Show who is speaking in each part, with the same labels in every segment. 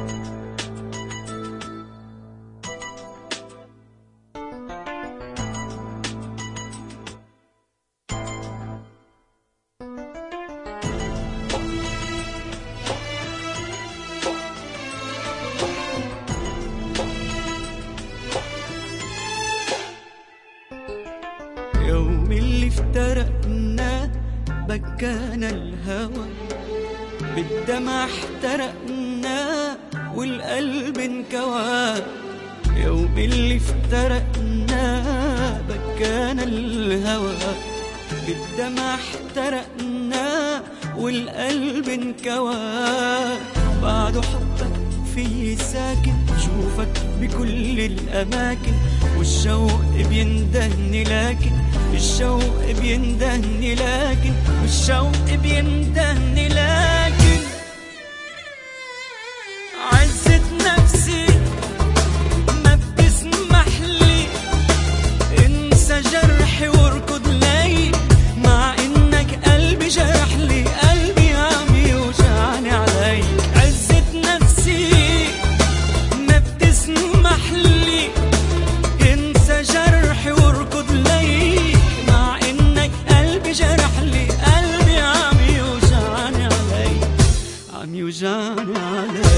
Speaker 1: يوم اللي افترقنا بكانا الهوى، بالدمع احترقنا والقلب انكوى. يوم اللي افترقنا بكانا الهوى، بالدمع احترقنا والقلب انكوى. بعد حبك في ساكن، شوفك بكل الأماكن، والشوق بيندهني لكن الشوق بيندهني لكن والشوق بيندهني لكن عزة نفسي ما بتسمح لي انسى جرحي واركض لي، مع انك قلبي جرح لي، قلبي عم يوجعني علي. عزة نفسي ما بتسمح لي انسى جرحي واركض لي، مع انك قلبي جرح لي، قلبي عم يوجعني علي، عم يوجعني علي.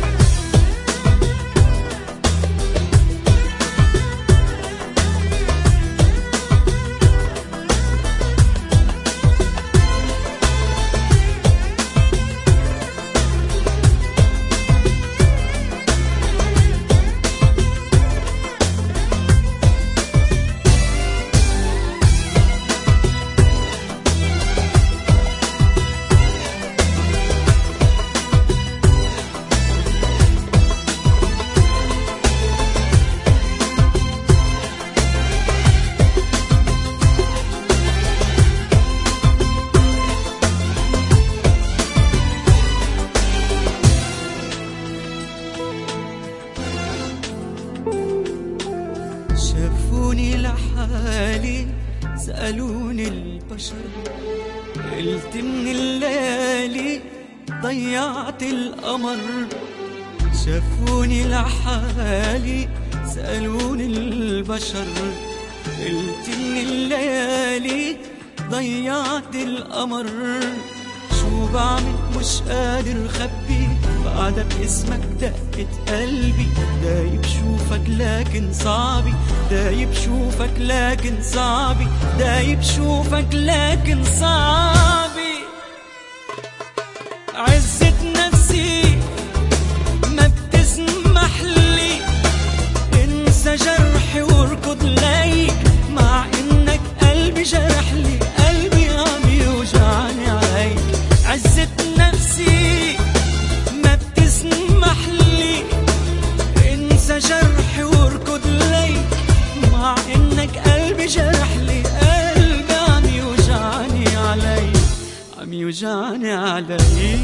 Speaker 1: شافوني لحالي سألوني البشر، قلت من الليالي ضيعت القمر. شافوني لحالي سألوني البشر، قلت من الليالي ضيعت القمر. شو بعمل مش قادر خبي، بعدك اسمك دقت قلبي. دايب شوفك لكن صعبي، دايب شوفك لكن صعبي، دايب شوفك لكن صعبي. عزة نفسي ما بتسمح لي انسى جرحي واركض لي، مع انك قلبي جرح لي، قلبي عم يوجعني علي. عزة نفسي ما بتسمح لي انسى جرحي واركض لي، مع انك قلبي جرح لي، قلبي عم يوجعني علي، عم يوجعني علي.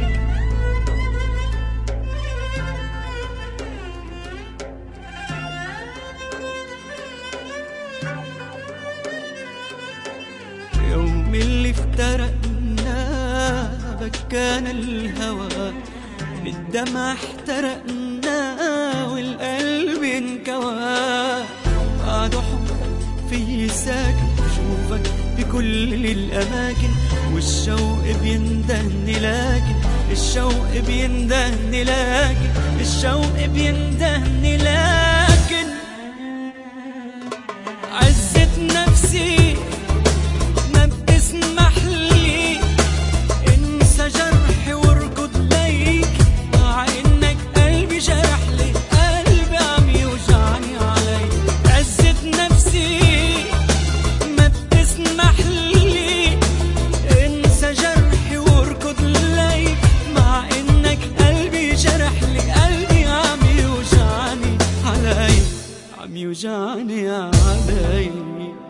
Speaker 1: يوم اللي افترقنا بكانا الهوى، بالدمع احترقنا والقلب انكوى. بعد حبك في ساكن، شوفك بكل الأماكن، والشوق بيندهني لكن الشوق بيندهني لكن الشوق بيندهني لكن عزة نفسي ما بتسمح لي انسى جرحي واركض ليك، مع انك قلبي جرح لي، قلبي عم يوجعني علي. عزة نفسي ما بتسمح لي انسى جرحي واركض ليك، مع انك قلبي جرح لي، قلبي عم يوجعني علي، عم يوجعني علي.